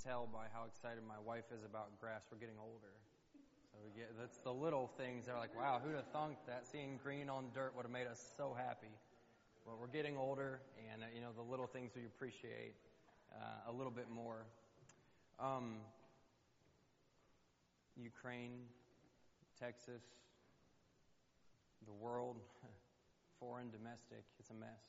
tell by how excited my wife is about grass. We're getting older. So that's the little things that are like, wow, who'd have thunk that seeing green on dirt would have made us so happy. Well, we're getting older, and the little things we appreciate a little bit more. Ukraine, Texas, the world, foreign, domestic, it's a mess.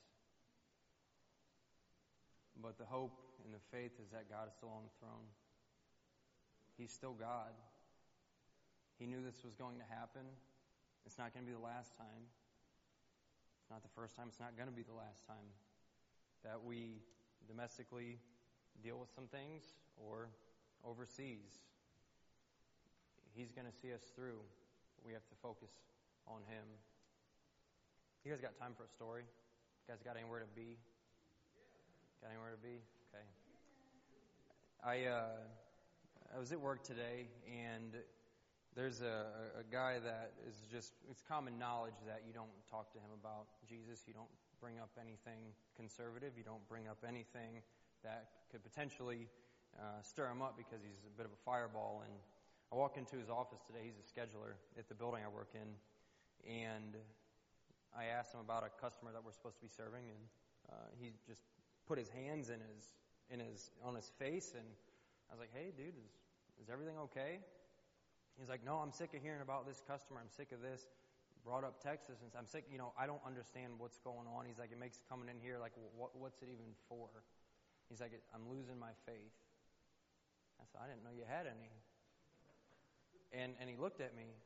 But the hope and the faith is that God is still on the throne. He's still God. He knew this was going to happen. It's not going to be the last time. It's not the first time. It's not going to be the last time that we domestically deal with some things or overseas. He's going to see us through. We have to focus on Him. You guys got time for a story? You guys got anywhere to be? Got anywhere to be? Okay. I was at work today, and there's a guy that is just, it's common knowledge that you don't talk to him about Jesus. You don't bring up anything conservative. You don't bring up anything that could potentially stir him up because he's a bit of a fireball. And I walk into his office today. He's a scheduler at the building I work in. And I asked him about a customer that we're supposed to be serving. And he just put his hands on his face. And I was like, hey, dude, is everything okay? He's like, no, I'm sick of hearing about this customer. I'm sick of this. Brought up Texas, and I'm sick. I don't understand what's going on. He's like, it makes coming in here like, what's it even for? He's like, I'm losing my faith. I said, I didn't know you had any. And he looked at me,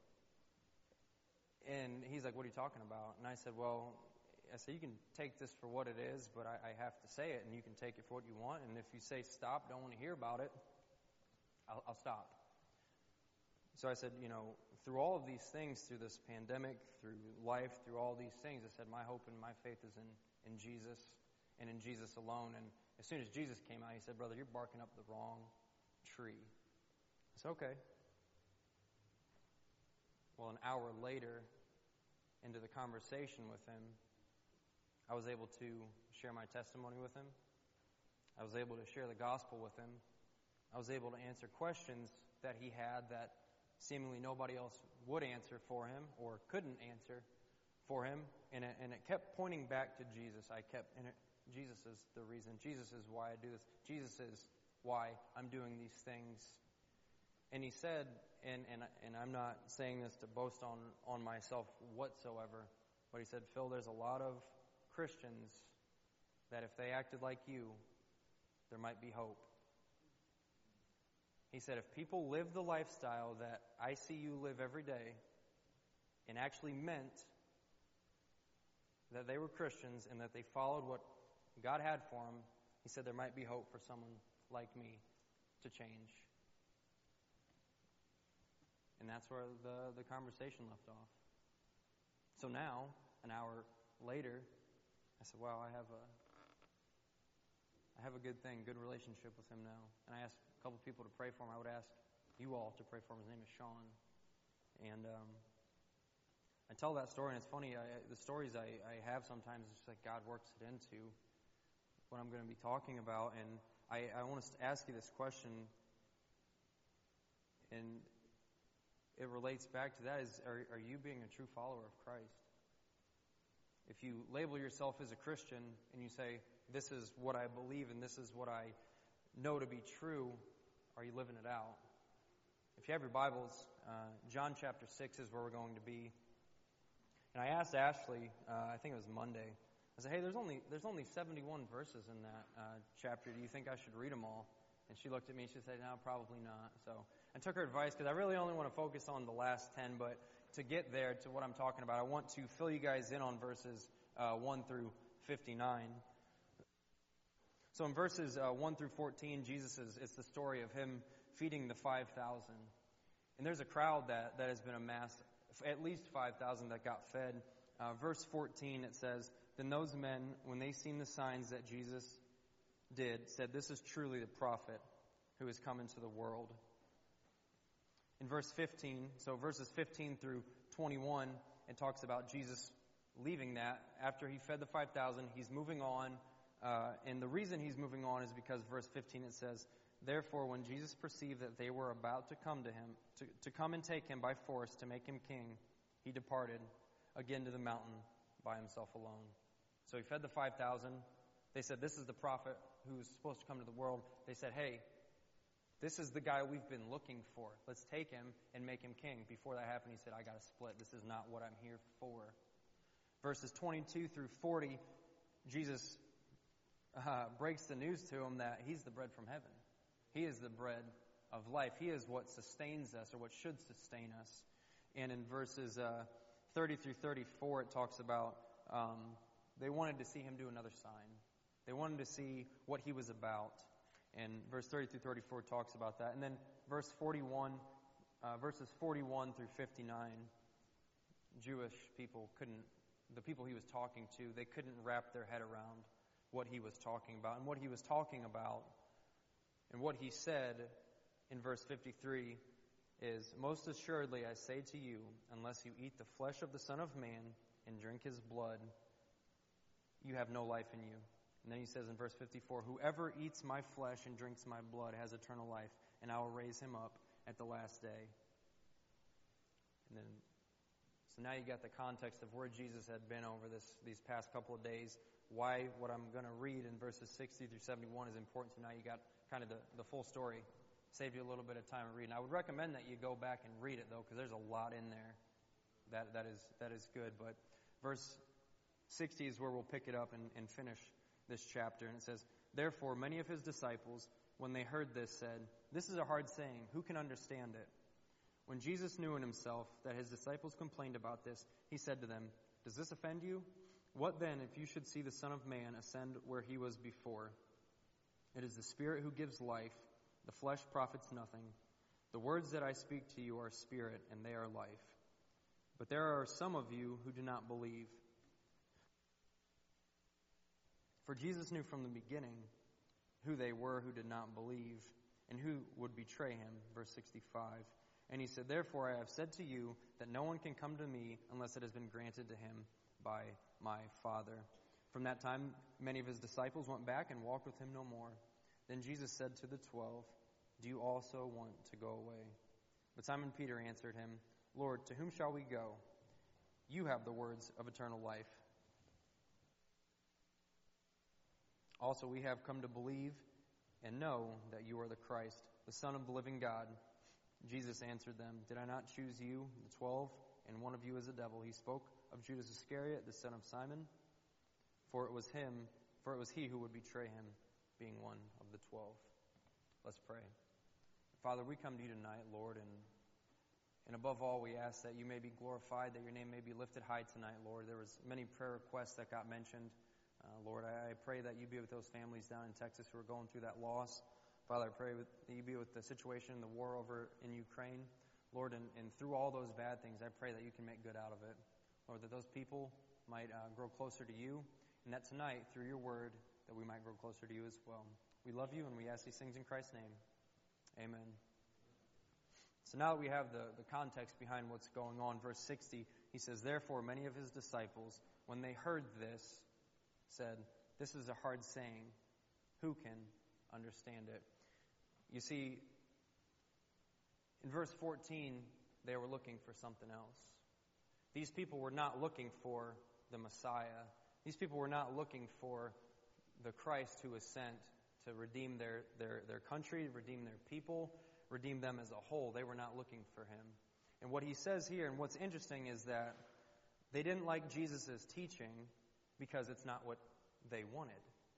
and he's like, what are you talking about? And I said, you can take this for what it is, but I have to say it, and you can take it for what you want. And if you say stop, don't want to hear about it, I'll stop. So I said, through all of these things, through this pandemic, through life, through all these things, I said, my hope and my faith is in Jesus and in Jesus alone. And as soon as Jesus came out, he said, brother, you're barking up the wrong tree. I said, okay. Well, an hour later, into the conversation with him, I was able to share my testimony with him. I was able to share the gospel with him. I was able to answer questions that he had that seemingly nobody else would answer for him or couldn't answer for him. And it kept pointing back to Jesus. Jesus is the reason. Jesus is why I do this. Jesus is why I'm doing these things. And he said, and I'm not saying this to boast on myself whatsoever, but he said, Phil, there's a lot of Christians that if they acted like you, there might be hope. He said, if people live the lifestyle that I see you live every day and actually meant that they were Christians and that they followed what God had for them, he said there might be hope for someone like me to change. And that's where the conversation left off. So now, an hour later, I said, wow, I have a good relationship with him now. And I asked a couple people to pray for him. I would ask you all to pray for him. His name is Sean. And I tell that story, and it's funny, the stories I have sometimes, it's just like God works it into what I'm going to be talking about. And I want to ask you this question, and it relates back to that, is are you being a true follower of Christ? If you label yourself as a Christian and you say, this is what I believe and this is what I know to be true, are you living it out? If you have your Bibles, John chapter 6 is where we're going to be. And I asked Ashley, I think it was Monday, I said, hey, there's only 71 verses in that chapter. Do you think I should read them all? And she looked at me and she said, no, probably not. So I took her advice because I really only want to focus on the last 10. But to get there to what I'm talking about, I want to fill you guys in on verses 1 through 59. So in verses 1 through 14, it's the story of him feeding the 5,000. And there's a crowd that has been amassed, at least 5,000 that got fed. Verse 14, it says, then those men, when they seen the signs that Jesus did, said, this is truly the prophet who has come into the world. In verse 15, so verses 15 through 21, it talks about Jesus leaving that. After he fed the 5,000, he's moving on. And the reason he's moving on is because verse 15 it says, Therefore, when Jesus perceived that they were about to come to him, to come and take him by force to make him king, he departed again to the mountain by himself alone. So he fed the 5,000. They said, this is the prophet who's supposed to come to the world. They said, hey, this is the guy we've been looking for. Let's take him and make him king. Before that happened, he said, I got to split. This is not what I'm here for. Verses 22 through 40, Jesus breaks the news to him that he's the bread from heaven. He is the bread of life. He is what sustains us, or what should sustain us. And in verses 30 through 34, it talks about they wanted to see him do another sign. They wanted to see what he was about. And verse 30 through 34 talks about that. And then verses 41 through 59, Jewish people the people he was talking to, they couldn't wrap their head around what he was talking about. And what he was talking about, and what he said in verse 53 is, most assuredly I say to you, unless you eat the flesh of the Son of Man and drink his blood, you have no life in you. And then he says in verse 54, whoever eats my flesh and drinks my blood has eternal life, and I will raise him up at the last day. And then, so now you got the context of where Jesus had been over these past couple of days. Why what I'm going to read in verses 60 through 71 is important. So now you got kind of the full story. Saved you a little bit of time reading. I would recommend that you go back and read it, though, because there's a lot in there that is good. But verse 60 is where we'll pick it up and finish this chapter. And it says, therefore many of his disciples, when they heard this, said, this is a hard saying. Who can understand it? When Jesus knew in himself that his disciples complained about this, he said to them, does this offend you? What then if you should see the Son of Man ascend where he was before? It is the Spirit who gives life. The flesh profits nothing. The words that I speak to you are spirit, and they are life. But there are some of you who do not believe. For Jesus knew from the beginning who they were who did not believe, and who would betray him. Verse 65. And he said, therefore I have said to you that no one can come to me unless it has been granted to him by my Father. From that time, many of his disciples went back and walked with him no more. Then Jesus said to the 12, do you also want to go away? But Simon Peter answered him, Lord, to whom shall we go? You have the words of eternal life. Also, we have come to believe and know that you are the Christ, the Son of the living God. Jesus answered them, did I not choose you, the 12, and one of you is a devil? He spoke of Judas Iscariot, the son of Simon, for it was he who would betray him, being one of the 12. Let's pray. Father, we come to you tonight, Lord, and above all, we ask that you may be glorified, that your name may be lifted high tonight, Lord. There was many prayer requests that got mentioned. Lord, I pray that you be with those families down in Texas who are going through that loss. Father, I pray that you be with the situation, the war over in Ukraine. Lord, and through all those bad things, I pray that you can make good out of it. Lord, that those people might grow closer to you, and that tonight, through your word, that we might grow closer to you as well. We love you, and we ask these things in Christ's name. Amen. So now that we have the context behind what's going on, verse 60, he says, therefore many of his disciples, when they heard this, said, this is a hard saying. Who can understand it? You see, in verse 14, they were looking for something else. These people were not looking for the Messiah. These people were not looking for the Christ who was sent to redeem their country, redeem their people, redeem them as a whole. They were not looking for him. And what he says here, and what's interesting, is that they didn't like Jesus' teaching because it's not what they wanted.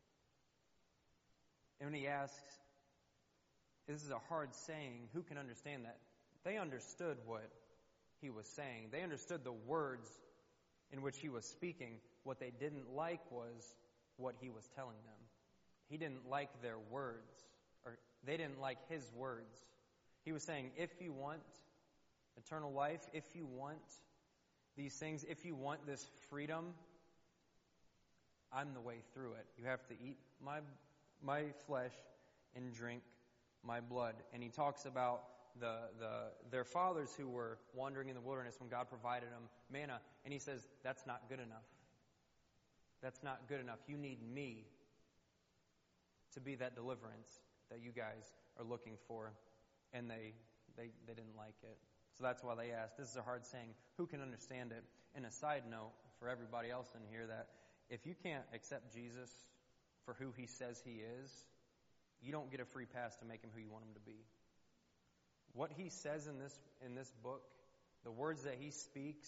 And when he asks, this is a hard saying, who can understand that? They understood what he was saying. They understood the words in which he was speaking. What they didn't like was what he was telling them. He didn't like their words, or they didn't like his words. He was saying, if you want eternal life, if you want these things, if you want this freedom, I'm the way through it. You have to eat my flesh and drink my blood. And he talks about their fathers who were wandering in the wilderness when God provided them manna. And he says, that's not good enough. That's not good enough. You need me to be that deliverance that you guys are looking for, and they didn't like it. So that's why they asked. This is a hard saying. Who can understand it? And a side note for everybody else in here, that if you can't accept Jesus for who he says he is, you don't get a free pass to make him who you want him to be. What he says in this book, the words that he speaks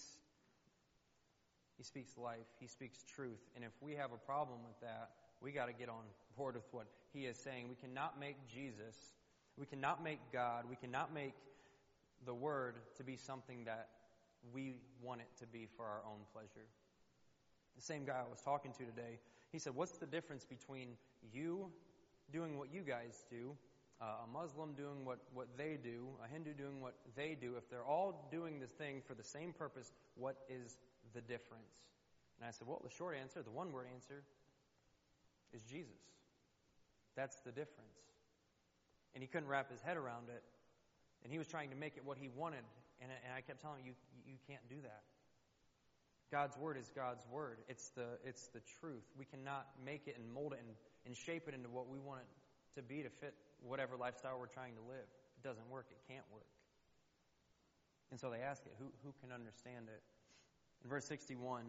life, he speaks truth. And if we have a problem with that, we got to get on board with what he is saying. We cannot make Jesus, we cannot make God, we cannot make the Word to be something that we want it to be for our own pleasure. The same guy I was talking to today, he said, what's the difference between you doing what you guys do, a Muslim doing what they do, a Hindu doing what they do? If they're all doing this thing for the same purpose, what is the difference? And I said, well, the short answer, the one-word answer, is Jesus. That's the difference. And he couldn't wrap his head around it. And he was trying to make it what he wanted. And I kept telling him, you can't do that. God's Word is God's Word. It's the truth. We cannot make it and mold it and shape it into what we want it to be to fit whatever lifestyle we're trying to live. It doesn't work. It can't work. And so they ask it, who can understand it? In verse 61,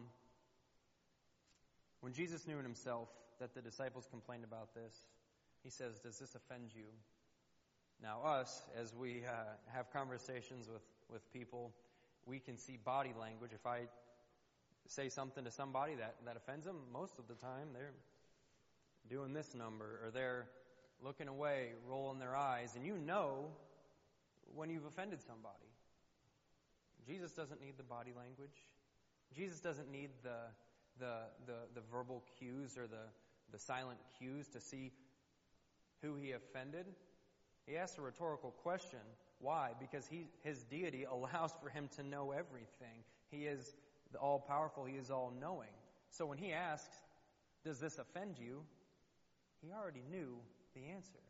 when Jesus knew in himself that the disciples complained about this, he says, does this offend you? Now us, as we have conversations with people, we can see body language. If I say something to somebody that offends them, most of the time they're doing this number, or they're looking away, rolling their eyes, and you know when you've offended somebody. Jesus doesn't need the body language. Jesus doesn't need the verbal cues or the silent cues to see who he offended. He asked a rhetorical question. Why? Because his deity allows for him to know everything. He is all-powerful. He is all-knowing. So when he asks, does this offend you? He already knew the answer.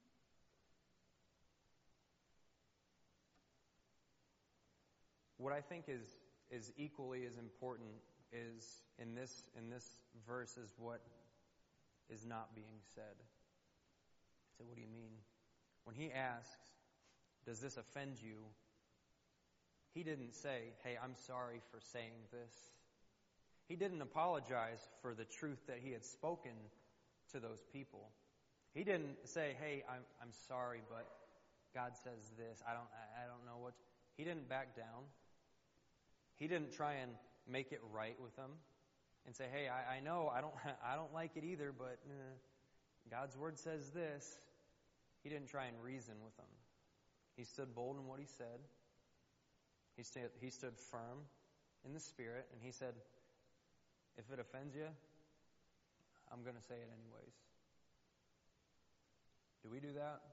What I think is equally as important is in this verse is what is not being said. So what do you mean? When he asks, does this offend you? He didn't say, hey, I'm sorry for saying this. He didn't apologize for the truth that he had spoken to those people. He didn't say, hey, I'm sorry, but God says this. I don't know what. He didn't back down. He didn't try and make it right with them and say, hey, I know I don't like it either, but God's Word says this. He didn't try and reason with them. He stood bold in what he said. He stood firm in the Spirit, and he said, if it offends you, I'm going to say it anyways. Do we do that?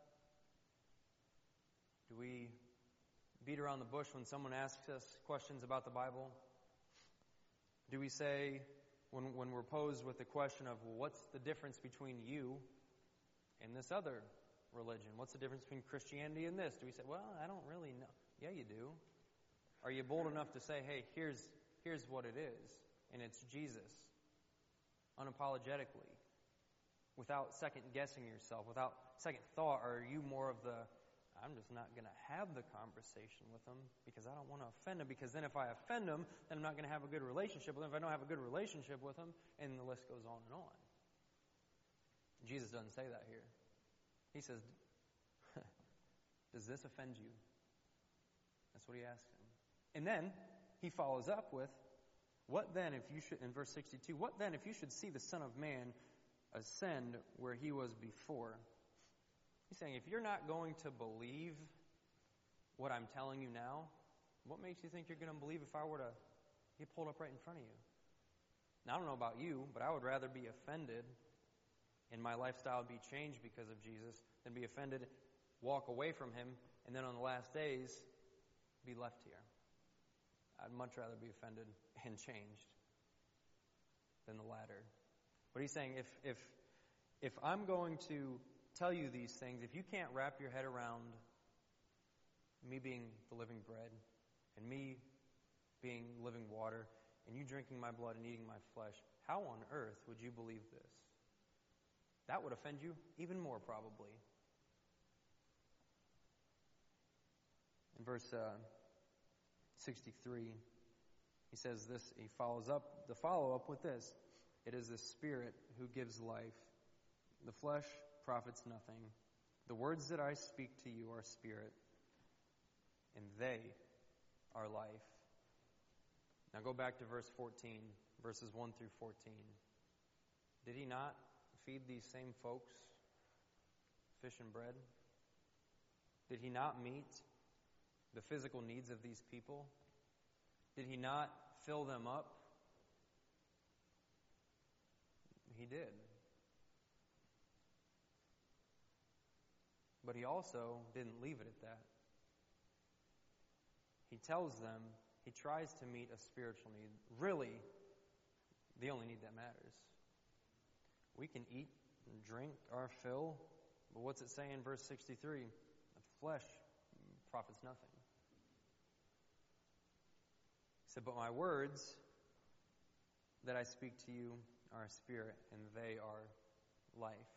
Do we beat around the bush when someone asks us questions about the Bible? Do we say, when we're posed with the question of, well, what's the difference between you and this other religion? What's the difference between Christianity and this? Do we say, well, I don't really know? Yeah, you do. Are you bold enough to say, hey, here's what it is, and it's Jesus, unapologetically, without second-guessing yourself, without second thought? Or are you more of the, I'm just not going to have the conversation with them because I don't want to offend them, because then if I offend them, then I'm not going to have a good relationship with them. If I don't have a good relationship with them, and the list goes on and on. Jesus doesn't say that here. He says, does this offend you? That's what he asks him. And then he follows up with, what then if you should, in verse 62, what then if you should see the Son of Man ascend where he was before? He's saying, if you're not going to believe what I'm telling you now, what makes you think you're going to believe if I were to get pulled up right in front of you? Now, I don't know about you, but I would rather be offended and my lifestyle be changed because of Jesus than be offended, walk away from him, and then on the last days be left here. I'd much rather be offended and changed than the latter. But he's saying, if I'm going to tell you these things, if you can't wrap your head around me being the living bread and me being living water and you drinking my blood and eating my flesh, how on earth would you believe this? That would offend you even more, probably. verse 63, he says this, he follows up, the follow-up with this. It is the Spirit who gives life. The flesh profits nothing. The words that I speak to you are spirit, and they are life. Now go back to verse 14, verses 1 through 14. Did he not feed these same folks fish and bread? Did he not meet the physical needs of these people? Did he not fill them up? He did. But he also didn't leave it at that. He tells them, he tries to meet a spiritual need. Really, the only need that matters. We can eat and drink our fill, but what's it say in verse 63? The flesh profits nothing. He said, but my words that I speak to you are a spirit, and they are life.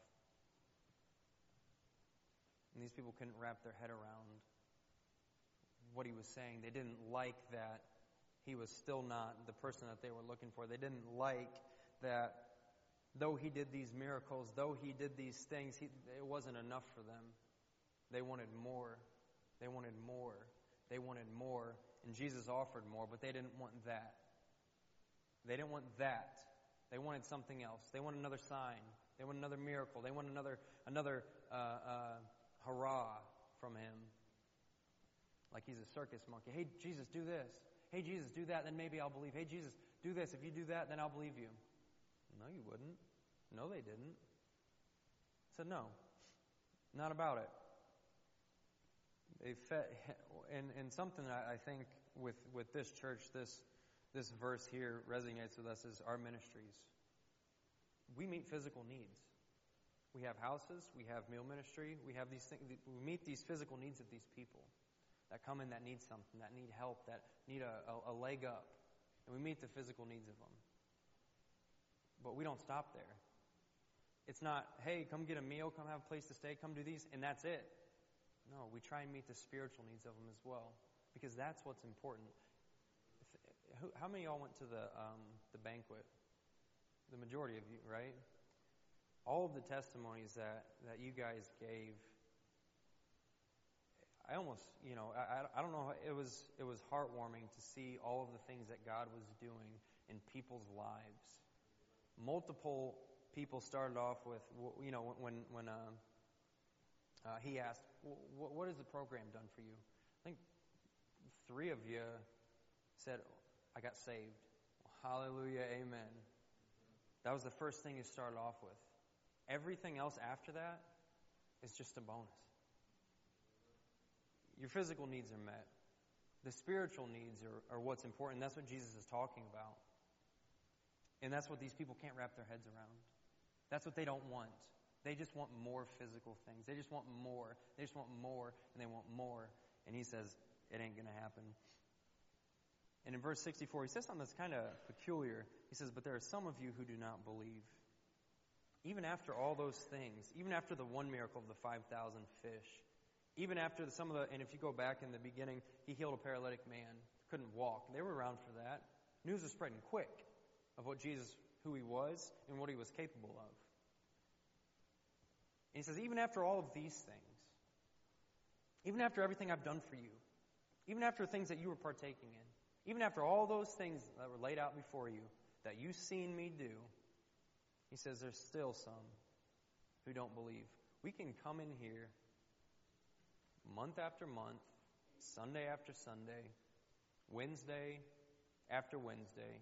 And these people couldn't wrap their head around what he was saying. They didn't like that he was still not the person that they were looking for. They didn't like that though he did these miracles, though he did these things, it wasn't enough for them. They wanted more. They wanted more. They wanted more. And Jesus offered more, but they didn't want that. They didn't want that. They wanted something else. They wanted another sign. They wanted another miracle. They wanted another hurrah from him. Like he's a circus monkey. Hey, Jesus, do this. Hey, Jesus, do that, then maybe I'll believe. Hey, Jesus, do this. If you do that, then I'll believe you. No, you wouldn't. No, they didn't. I said, no, not about it. They fed, and something I think with this church, this verse here resonates with us is our ministries. We meet physical needs. We have houses, we have meal ministry, we have these things. We meet these physical needs of these people that come in that need something, that need help, that need a leg up. And we meet the physical needs of them. But we don't stop there. It's not, hey, come get a meal, come have a place to stay, come do these, and that's it. No, we try and meet the spiritual needs of them as well, because that's what's important. How many of y'all went to the banquet? The majority of you, right? All of the testimonies that you guys gave, I almost, I don't know, it was heartwarming to see all of the things that God was doing in people's lives. Multiple people started off with, when he asked, what has the program done for you? I think 3 of you said, I got saved. Well, hallelujah, amen. That was the first thing you started off with. Everything else after that is just a bonus. Your physical needs are met. The spiritual needs are what's important. That's what Jesus is talking about. And that's what these people can't wrap their heads around. That's what they don't want. They just want more physical things. They just want more. They just want more, and they want more. And he says, it ain't going to happen. And in verse 64, he says something that's kind of peculiar. He says, but there are some of you who do not believe. Even after all those things, even after the one miracle of the 5,000 fish, even after and if you go back in the beginning, he healed a paralytic man, couldn't walk. They were around for that. News was spreading quick of what Jesus, who he was, and what he was capable of. And he says, even after all of these things, even after everything I've done for you, even after things that you were partaking in, even after all those things that were laid out before you, that you've seen me do, he says there's still some who don't believe. We can come in here month after month, Sunday after Sunday, Wednesday after Wednesday,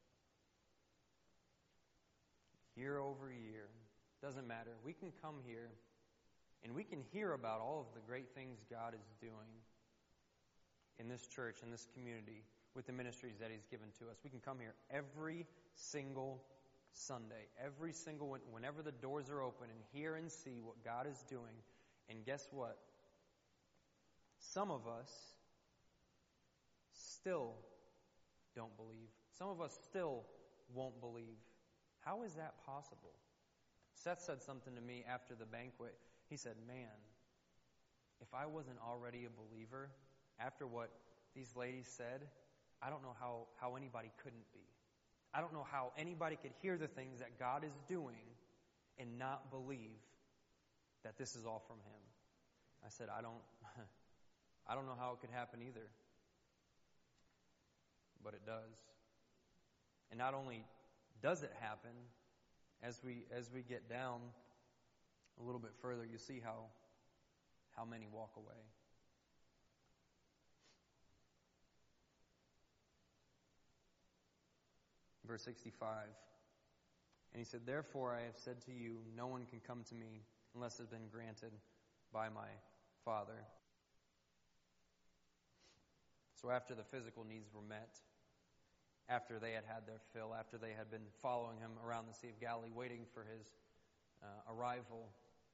year over year. Doesn't matter. We can come here and we can hear about all of the great things God is doing in this church, in this community, with the ministries that He's given to us. We can come here every single Sunday, every single whenever the doors are open, and hear and see what God is doing. And guess what? Some of us still don't believe. Some of us still won't believe. How is that possible? Seth said something to me after the banquet. He said, man, if I wasn't already a believer, after what these ladies said, I don't know how anybody couldn't be. I don't know how anybody could hear the things that God is doing and not believe that this is all from Him. I said, I don't know how it could happen either. But it does. And not only does it happen, as we get down a little bit further, you see how many walk away. Verse 65. And he said, therefore I have said to you, no one can come to me unless it has been granted by my Father. So after the physical needs were met, after they had their fill, after they had been following him around the Sea of Galilee, waiting for his arrival,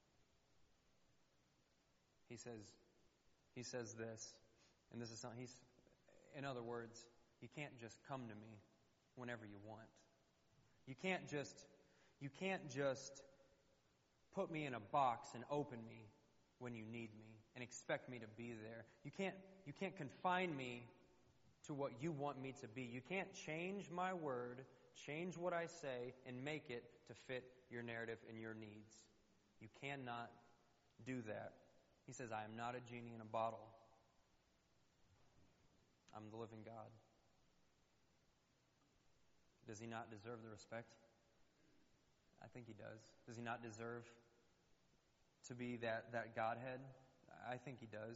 he says this, and this is something in other words, you can't just come to me whenever you want. You can't just put me in a box and open me when you need me and expect me to be there. You can't confine me to what you want me to be. You can't change my word, change what I say, and make it to fit your narrative and your needs. You cannot do that. He says, I am not a genie in a bottle. I'm the living God. Does he not deserve the respect? I think he does. Does he not deserve to be that Godhead? I think he does.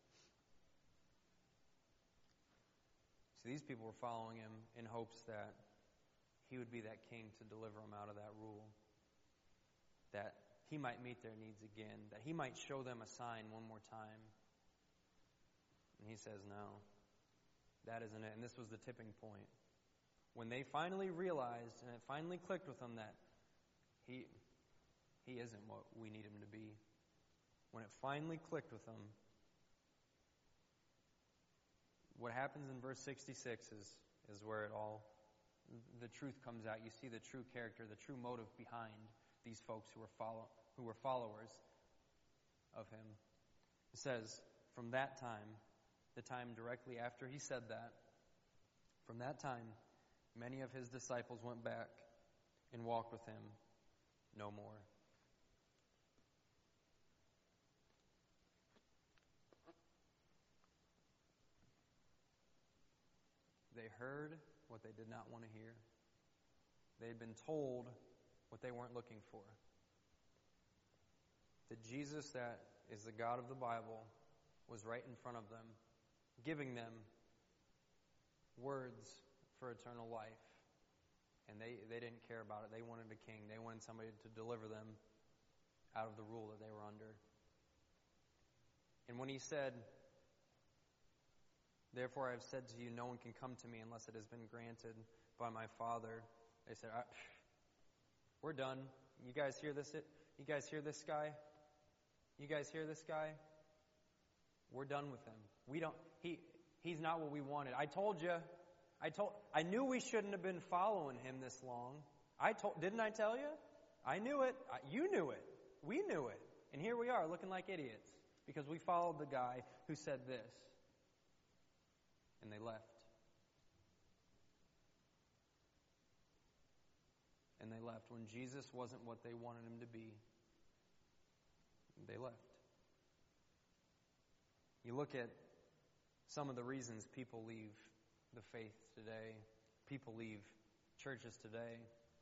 See, these people were following him in hopes that he would be that king to deliver them out of that rule. That he might meet their needs again. That he might show them a sign one more time. And he says, no, that isn't it. And this was the tipping point. When they finally realized, and it finally clicked with them that he isn't what we need him to be. When it finally clicked with them, what happens in verse 66 is where it all, the truth comes out. You see the true character, the true motive behind these folks who were followers of him. It says, from that time, the time directly after he said that, from that time, many of his disciples went back and walked with him no more. They heard what they did not want to hear. They had been told what they weren't looking for. That Jesus, that is the God of the Bible, was right in front of them, giving them words for eternal life. And they didn't care about it. They wanted a king. They wanted somebody to deliver them out of the rule that they were under. And when he said, therefore I have said to you, no one can come to me unless it has been granted by my Father, they said, we're done. You guys hear this? You guys hear this guy? You guys hear this guy? We're done with him. He's not what we wanted. I told you. I knew we shouldn't have been following him this long. Didn't I tell you? I knew it. You knew it. We knew it. And here we are looking like idiots because we followed the guy who said this. And they left. And they left. When Jesus wasn't what they wanted him to be, they left. You look at some of the reasons people leave the faith today. People leave churches today.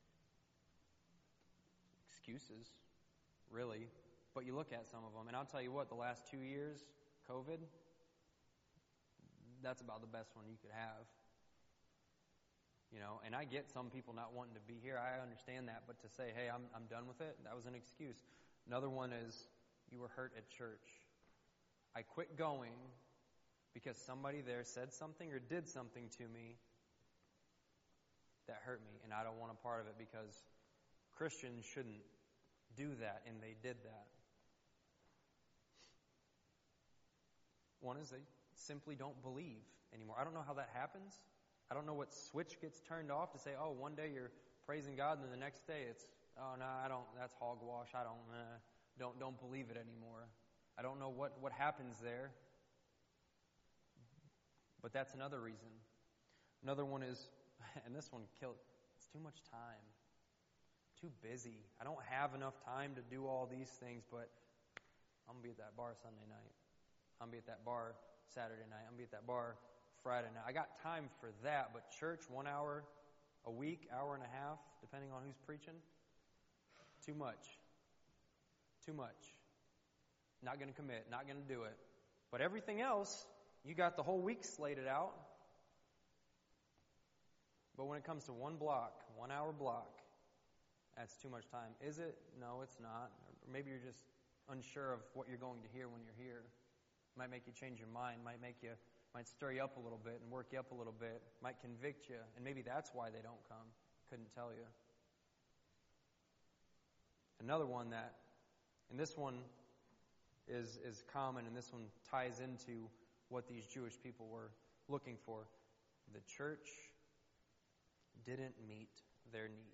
Excuses, really. But you look at some of them, and I'll tell you what, the last 2 years, COVID, that's about the best one you could have. You know, and I get some people not wanting to be here. I understand that. But to say, hey, I'm done with it, that was an excuse. Another one is, you were hurt at church. I quit going because somebody there said something or did something to me that hurt me, and I don't want a part of it because Christians shouldn't do that, and they did that. One is they simply don't believe anymore. I don't know how that happens. I don't know what switch gets turned off to say, oh, one day you're praising God, and then the next day it's, oh, no, I don't, that's hogwash. I don't believe it anymore. I don't know what happens there. But that's another reason. Another one is, and this one killed, it's too much time. Too busy. I don't have enough time to do all these things, but I'm going to be at that bar Sunday night. I'm going to be at that bar Saturday night. I'm going to be at that bar Friday night. I got time for that, but church, 1 hour a week, hour and a half, depending on who's preaching, too much. Too much. Not going to commit, not going to do it. But everything else, you got the whole week slated out. But when it comes to 1 block, 1 hour block, that's too much time. Is it? No, it's not. Or maybe you're just unsure of what you're going to hear when you're here. Might make you change your mind, might stir you up a little bit and work you up a little bit, might convict you, and maybe that's why they don't come. Couldn't tell you. Another one that, and this one is common, and this one ties into what these Jewish people were looking for. The church didn't meet their needs.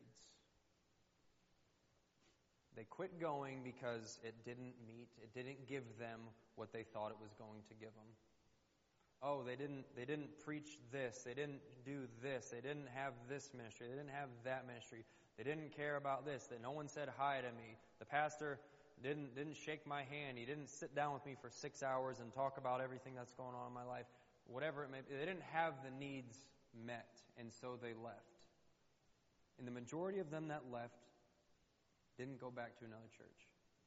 They quit going because it didn't give them what they thought it was going to give them. Oh, they didn't preach this, they didn't do this, they didn't have this ministry, they didn't have that ministry, they didn't care about this, that no one said hi to me, the pastor didn't shake my hand, he didn't sit down with me for 6 hours and talk about everything that's going on in my life, whatever it may be. They didn't have the needs met, and so they left. And the majority of them that left didn't go back to another church.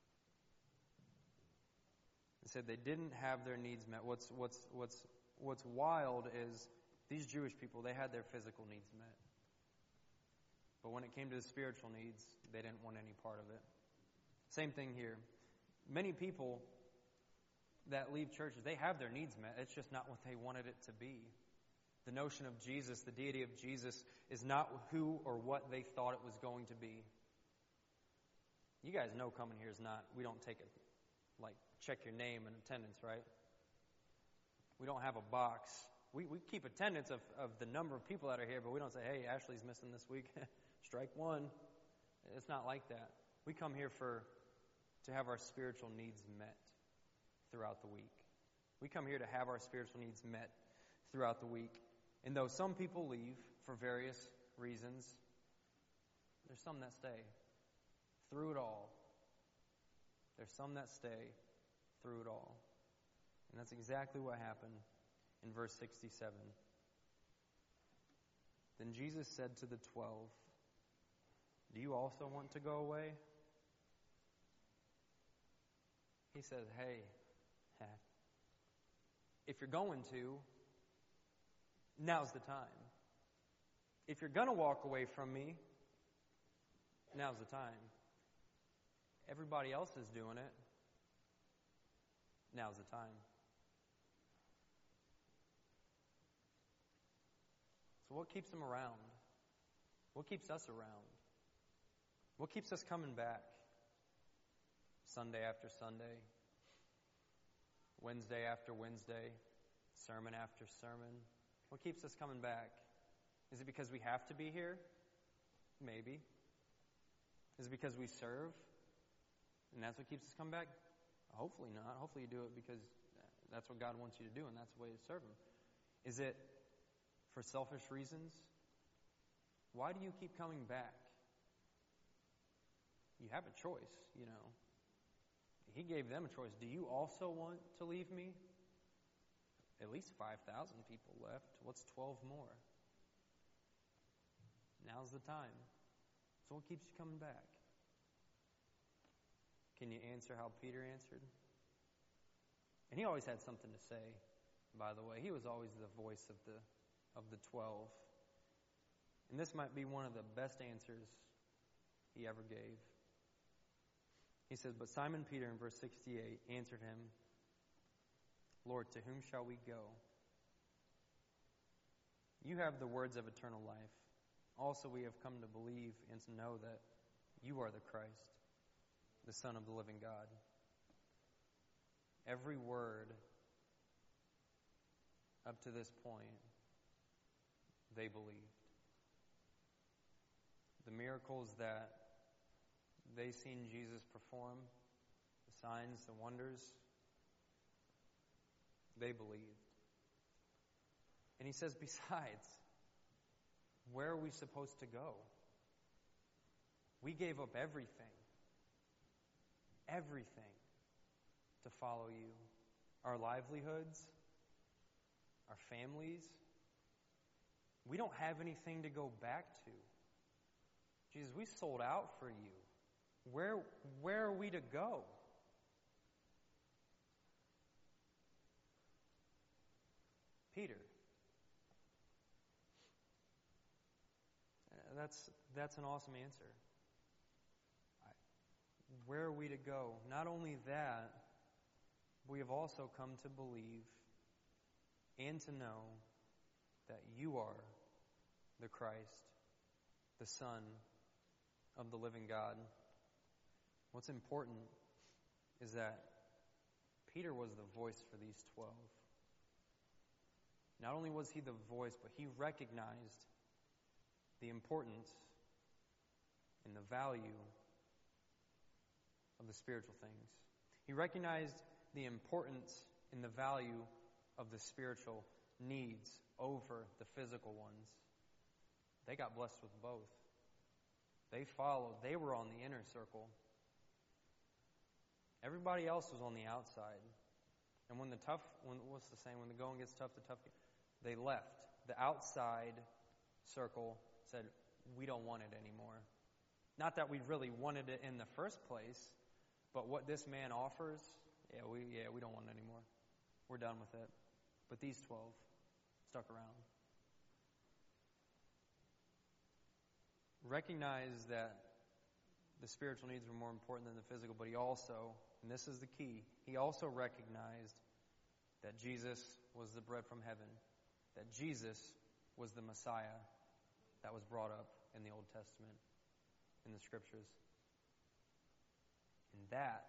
They said they didn't have their needs met. What's wild is these Jewish people, they had their physical needs met. But when it came to the spiritual needs, they didn't want any part of it. Same thing here. Many people that leave churches, they have their needs met. It's just not what they wanted it to be. The notion of Jesus, the deity of Jesus, is not who or what they thought it was going to be. You guys know coming here is not, we don't take it, like, check your name and attendance, right? We don't have a box. We keep attendance of the number of people that are here, but we don't say, hey, Ashley's missing this week. Strike one. It's not like that. We come here to have our spiritual needs met throughout the week. We come here to have our spiritual needs met throughout the week. And though some people leave for various reasons, there's some that stay through it all. There's some that stay through it all. And that's exactly what happened in verse 67. Then Jesus said to the 12, do you also want to go away? He says, hey, if you're going to, now's the time. If you're going to walk away from me, now's the time. Everybody else is doing it. Now's the time. So what keeps them around? What keeps us around? What keeps us coming back? Sunday after Sunday, Wednesday after Wednesday, sermon after sermon. What keeps us coming back? Is it because we have to be here? Maybe. Is it because we serve? And that's what keeps us coming back? Hopefully not. Hopefully you do it because that's what God wants you to do and that's the way to serve Him. Is it for selfish reasons? Why do you keep coming back? You have a choice, you know. He gave them a choice. Do you also want to leave me? At least 5,000 people left. What's 12 more? Now's the time. So what keeps you coming back? Can you answer how Peter answered? And he always had something to say, by the way. He was always the voice of the 12. And this might be one of the best answers he ever gave. He says, but Simon Peter in verse 68 answered him, Lord, to whom shall we go? You have the words of eternal life. Also we have come to believe and to know that you are the Christ, the Son of the living God. Every word up to this point, they believed. The miracles that they seen Jesus perform, the signs, the wonders, they believed. And he says, besides, where are we supposed to go? We gave up everything, to follow you. Our livelihoods, our families. We don't have anything to go back to. Jesus, we sold out for you. Where are we to go? Peter. That's an awesome answer. Where are we to go? Not only that, we have also come to believe and to know that you are the Christ, the Son of the living God. What's important is that Peter was the voice for these 12. Not only was he the voice, but he recognized the importance and the value of the spiritual things. He recognized the importance and the value of the spiritual needs over the physical ones. They got blessed with both. They followed. They were on the inner circle. Everybody else was on the outside. And when the going gets tough, they left. The outside circle said, we don't want it anymore. Not that we really wanted it in the first place, but what this man offers, we don't want it anymore. We're done with it. But these 12 stuck around. Recognize that the spiritual needs were more important than the physical, but he also, and this is the key, he also recognized that Jesus was the bread from heaven, that Jesus was the Messiah that was brought up in the Old Testament, in the Scriptures. And that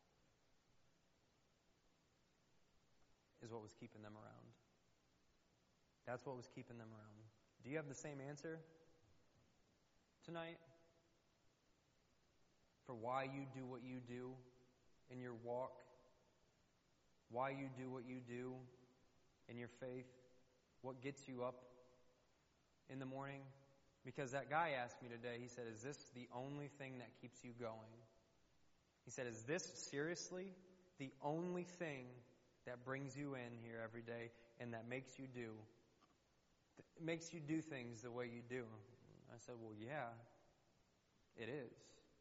is what was keeping them around. That's what was keeping them around. Do you have the same answer tonight for why you do what you do in your walk? Why you do what you do in your faith? What gets you up in the morning? Because that guy asked me today, he said, is this the only thing that keeps you going? He said, is this seriously the only thing that brings you in here every day and that makes you do things the way you do? I said, well, yeah, it is.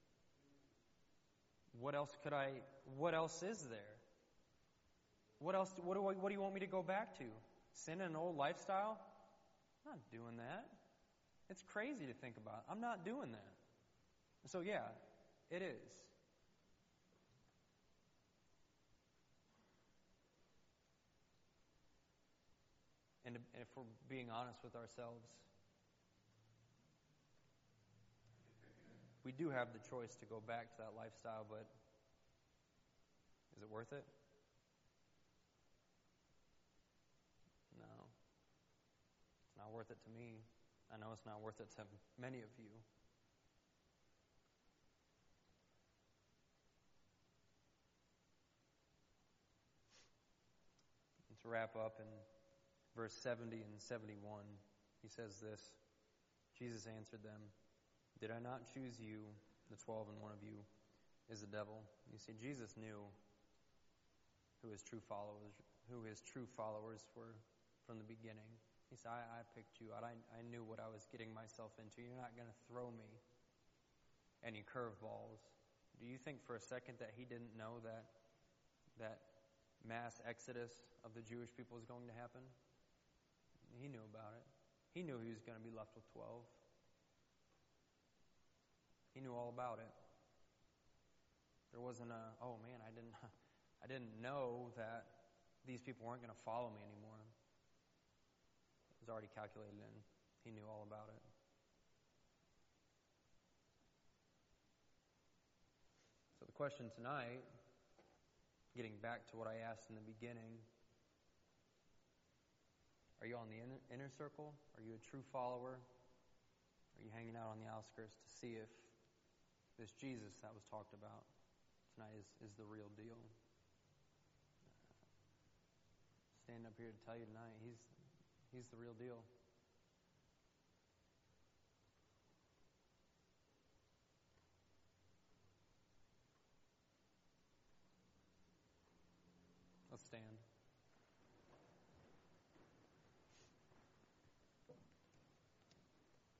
What else is there? What do you want me to go back to? Sin and an old lifestyle? I'm not doing that. It's crazy to think about. I'm not doing that. So yeah, it is. And if we're being honest with ourselves, we do have the choice to go back to that lifestyle, but is it worth it? No. It's not worth it to me. I know it's not worth it to many of you. And to wrap up in verse 70 and 71, he says this, Jesus answered them, did I not choose you, the 12, and one of you is the devil? You see, Jesus knew who his true followers were from the beginning. He said, I picked you out. I knew what I was getting myself into. You're not going to throw me any curveballs. Do you think for a second that he didn't know that mass exodus of the Jewish people was going to happen? He knew about it. He knew he was going to be left with 12. He knew all about it. There wasn't I didn't know that these people weren't going to follow me anymore. It was already calculated in. He knew all about it. So the question tonight, getting back to what I asked in the beginning, are you on the inner circle? Are you a true follower? Are you hanging out on the outskirts to see if this Jesus that was talked about tonight is the real deal? Stand up here to tell you tonight, He's the real deal. Let's stand.